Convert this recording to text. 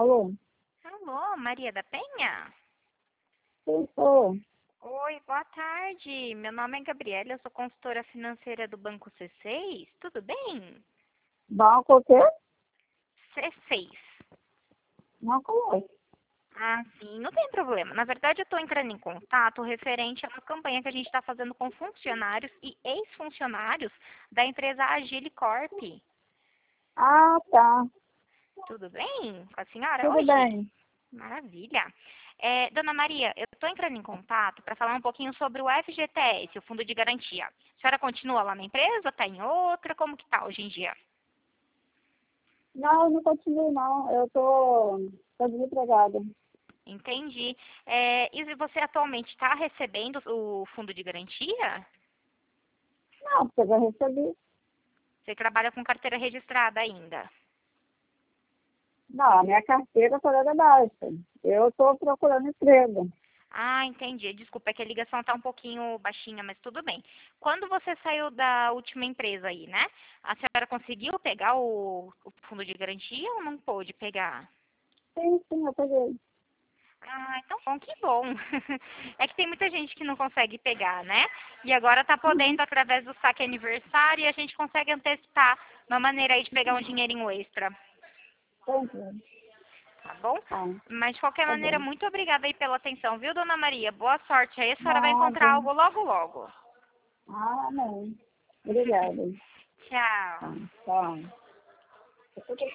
Alô? Alô, Maria da Penha? Quem sou? Oi, boa tarde. Meu nome é Gabriela, eu sou consultora financeira do Banco C6. Tudo bem? Banco o quê? C6. Não conheço. Ah, sim, não tem problema. Na verdade, eu estou entrando em contato referente a uma campanha que a gente está fazendo com funcionários e ex-funcionários da empresa Agile Corp. Ah, tá. Tudo bem com a senhora Tudo hoje? bem. Maravilha. Dona Maria, eu estou entrando em contato para falar um pouquinho sobre o FGTS, o Fundo de Garantia. A senhora continua lá na empresa? Está em outra? Como que está hoje em dia? Não, não continuo, não. Eu tô desempregada. Entendi. E você atualmente está recebendo o Fundo de Garantia? Não, porque eu já recebi. Você trabalha com carteira registrada ainda? Não, a minha carteira toda baixa. Eu tô procurando emprego. Ah, entendi. Desculpa, é que a ligação está um pouquinho baixinha, mas tudo bem. Quando você saiu da última empresa aí, né? A senhora conseguiu pegar o fundo de garantia ou não pôde pegar? Sim, eu peguei. Ah, então bom, que bom. É que tem muita gente que não consegue pegar, né? E agora tá podendo através do saque aniversário e a gente consegue antecipar uma maneira aí de pegar um dinheirinho extra, Entendi. tá bom? Tá, Mas de qualquer tá maneira, bom. muito obrigada aí pela atenção, viu, dona Maria? Boa sorte aí, a senhora vai Nada. encontrar algo logo, logo. Ah, não. Obrigada. Tchau. Tá, tchau.